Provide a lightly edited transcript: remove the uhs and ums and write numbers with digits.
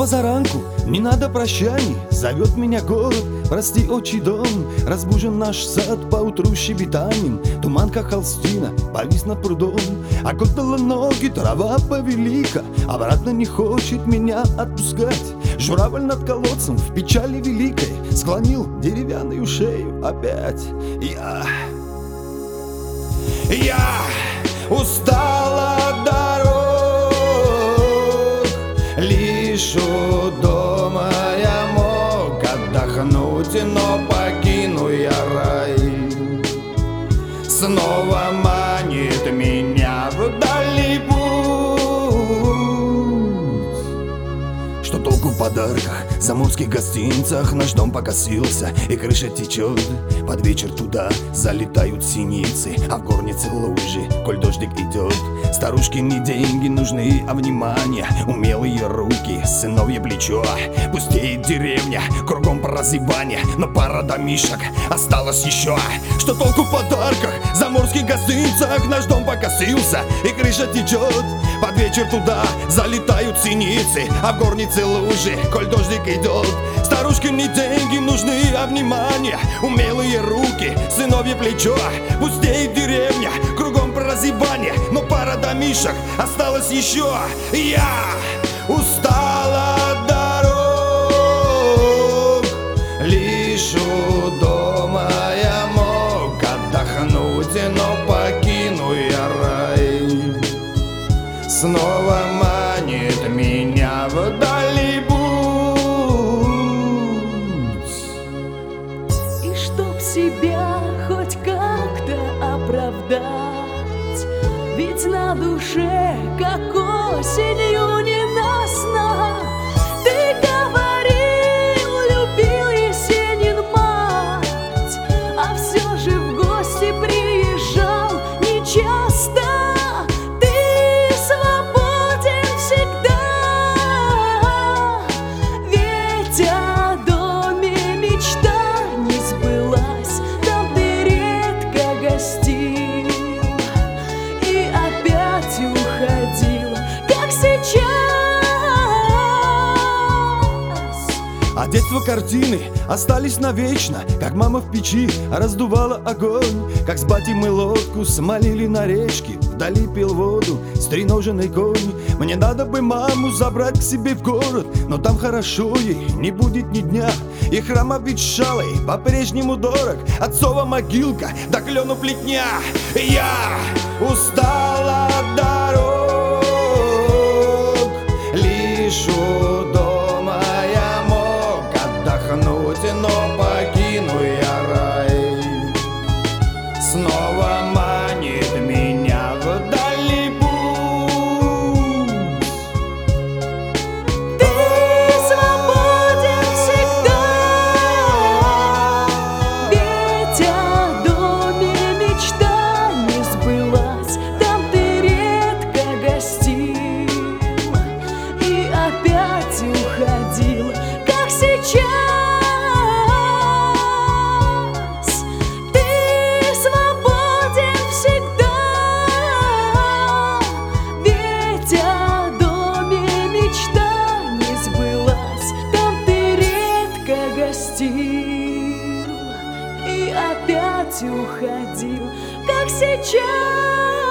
позаранку, не надо прощаний. Зовет меня город, прости, отчий дом. Разбужен наш сад поутру щебетанием. Туман, как холстина, повис над прудом. Окутала ноги трава повелика. Обратно не хочет меня отпускать. Журавль над колодцем в печали великой склонил деревянную шею опять. Я устала от дорог, лишь у дома я мог отдохнуть, но покину я рай. Снова манит меня вдали путь. Что толку в подарках, заморских гостинцах? Наш дом покосился и крыша течет. Под вечер туда залетают синицы, а в горнице лужи, коль дождик идет. Старушки не деньги нужны, а внимание. Умелые руки, сыновье плечо. Пустеет деревня, кругом прозябание, но пара домишек осталось еще. Что толку в подарках, заморских гостинцах? Наш дом покосился и крыша течет. Под вечер туда залетают синицы, а в горнице лужи, коль дождик идет. Старушки не деньги нужны, а внимание. Умелые руки, сыновье плечо. Пустеет деревня, кругом прозябание, но пара домишек осталось еще. Я устала от дорог, лишь у дома я мог отдохнуть, но покину я рай. Снова манит меня вдали путь. И чтоб себя хоть как-то оправдать, ведь на душе, как осенью ненастно. Ты говорил, любил Есенин мать, а все же в гости приезжал нечасто. А детство картины остались навечно. Как мама в печи раздувала огонь, как с батей мы лодку смолили на речке. Вдали пил воду стреноженный конь. Мне надо бы маму забрать к себе в город, но там хорошо ей не будет ни дня. И храм обветшалый по-прежнему дорог, отцова могилка да клену плетня. Я устала от дорог, лишь у дома я мог отдохнуть, но покину я рай. Снова манит меня вдали путь. Ты свободен всегда, ведь о доме мечта не сбылась. Там ты редко гостил и опять уходил, как сейчас. И опять уходил, как сейчас.